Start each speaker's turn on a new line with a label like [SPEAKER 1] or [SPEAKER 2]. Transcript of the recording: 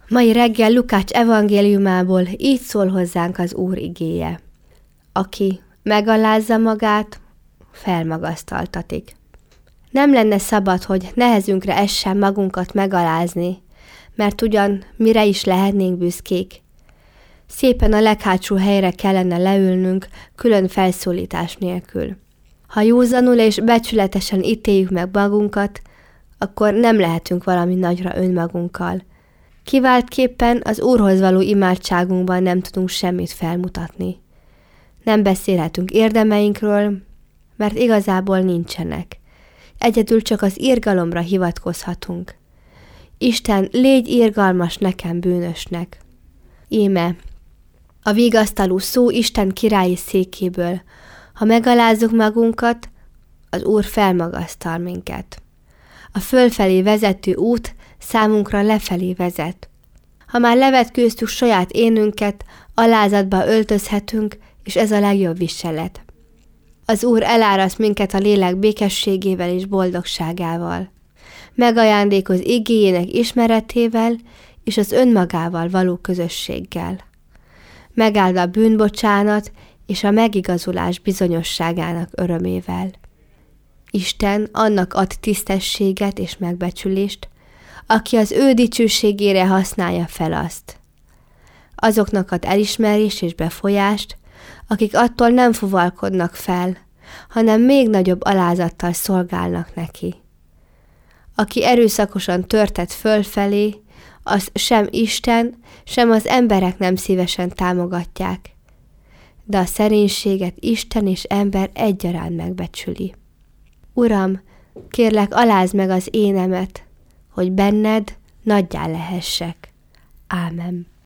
[SPEAKER 1] Mai reggel Lukács evangéliumából így szól hozzánk az Úr igéje. Aki megalázza magát, felmagasztaltatik. Nem lenne szabad, hogy nehezünkre essen magunkat megalázni, mert ugyan mire is lehetnénk büszkék. Szépen a leghátsó helyre kellene leülnünk, külön felszólítás nélkül. Ha józanul és becsületesen ítéljük meg magunkat, akkor nem lehetünk valami nagyra önmagunkkal. Kiváltképpen az Úrhoz való imádságunkban nem tudunk semmit felmutatni. Nem beszélhetünk érdemeinkről, mert igazából nincsenek. Egyedül csak az irgalomra hivatkozhatunk. Isten, légy irgalmas nekem bűnösnek. Íme, a vigasztaló szó Isten királyi székéből. Ha megalázzuk magunkat, az Úr felmagasztal minket. A fölfelé vezető út számunkra lefelé vezet. Ha már levetkőztük saját énünket, alázatba öltözhetünk, és ez a legjobb viselet. Az Úr eláraszt minket a lélek békességével és boldogságával. Megajándékoz igéjének ismeretével és az önmagával való közösséggel. Megáld a bűnbocsánat és a megigazulás bizonyosságának örömével. Isten annak ad tisztességet és megbecsülést, aki az ő dicsőségére használja fel azt. Azoknak ad elismerést és befolyást, akik attól nem fuvalkodnak fel, hanem még nagyobb alázattal szolgálnak neki. Aki erőszakosan törtet fölfelé, azt sem Isten, sem az emberek nem szívesen támogatják, de a szerénységet Isten és ember egyaránt megbecsüli. Uram, kérlek, alázd meg az énemet, hogy benned nagyjá lehessek. Ámen.